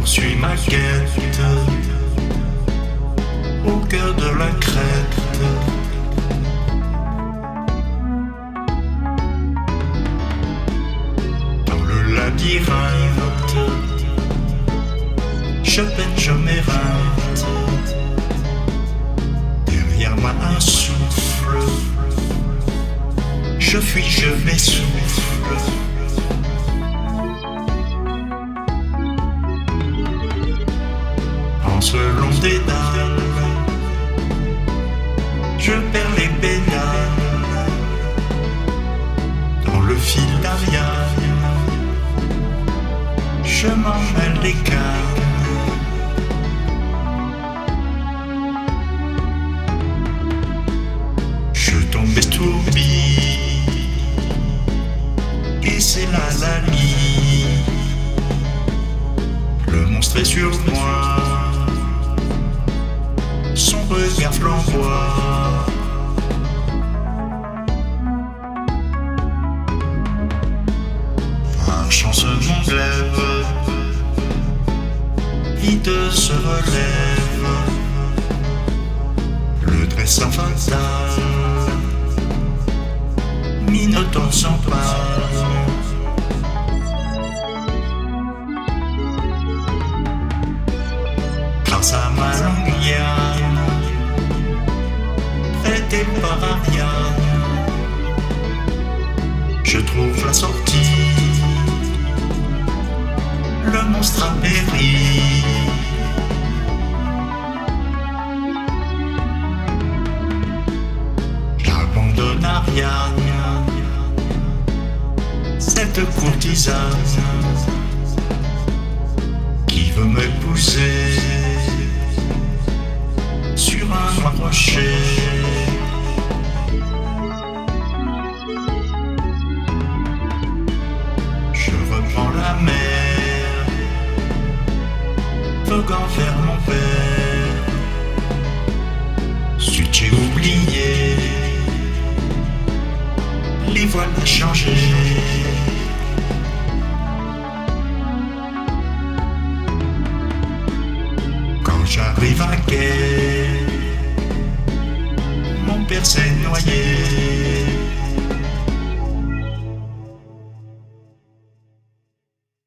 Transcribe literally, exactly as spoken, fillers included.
poursuis ma quête au cœur de la crête. Dans le labyrinthe, je peine, je m'éreinte. Derrière moi un souffle, je fuis, je m'essouffle. En ce long dédale, je perds les pédales. Dans le fil d'Ariane, je m'emmêle les cannes. Je tombe estourbie, et c'est là la lie. Le monstre est sur moi, son regard flamboie. Un chancement glaive, vide se relève, le dressant fatal, Minotaure s'empare. Grâce à ma longue liane, prêtée par Ariane, je trouve la sortie. Le monstre a péri. J'abandonne Ariane, cette courtisane qui veut m'épouser sur un noir rocher. Je reprends la mer, voguant vers mon père. Si j'ai oublié, les voiles ont changé. Quand j'arrive à quai, mon père s'est noyé.